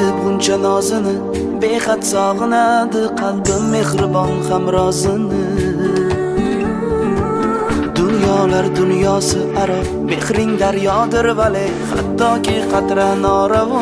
buncha nozini, behad sog'inadi qalbim mehribon hamrozini. Dunyolar dunyosi aro, mehring daryodir vale, hattoki qatra noravo.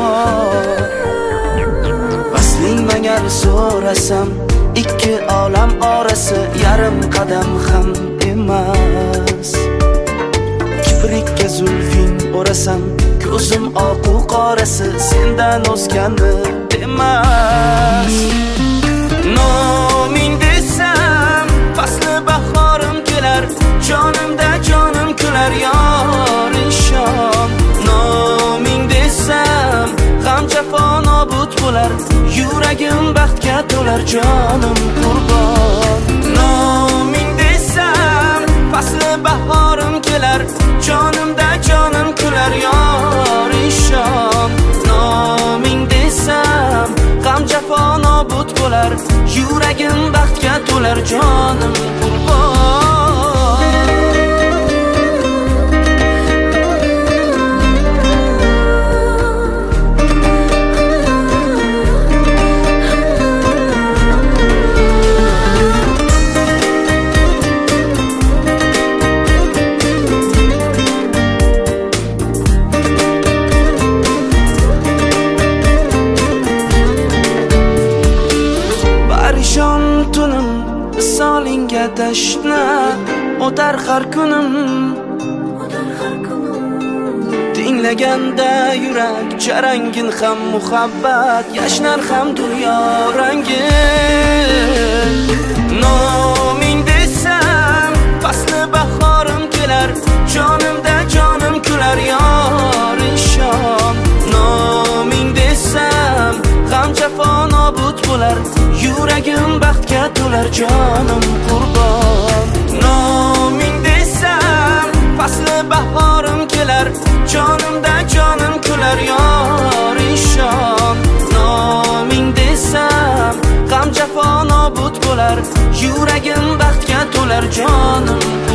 Vasling magar so'rasam, ikki olam orasi yarim qadam ham emas. Kiprikka zulfing o'rasam, ko'zim oqu qorasi sendan o'zgani demas. Noming desam, fasli bahorim kelar, jonimda jonim kular yor inshon. Noming desam, g'am jafo nobud bo'lar, yuragim baxtga to'lar jonim qurbon. Noming desam, fasli bahorim kelar, jonimda jonim kular yor inshon. Noming desam, g'am jafo nobud bo'lar, yuragim baxtga to'lar jonim qurbon. Solinga tashna o'tar har kunim, tinglaganda yurak charangin ham muhabbat, yashnar ham dunyo rangi. Noming desam, fasli bahorim kelar, jonimda jonim kular yor inshon. Noming desam, g'am jafo nobud bo'lar, yuragim baxtga to'lar jonim qurbon. Noming desam, fasli bahorim kelar, jonimda jonim kular yor inshon. Noming desam, g'am jafo nobud bo'lar, yuragim baxtga to'lar jonim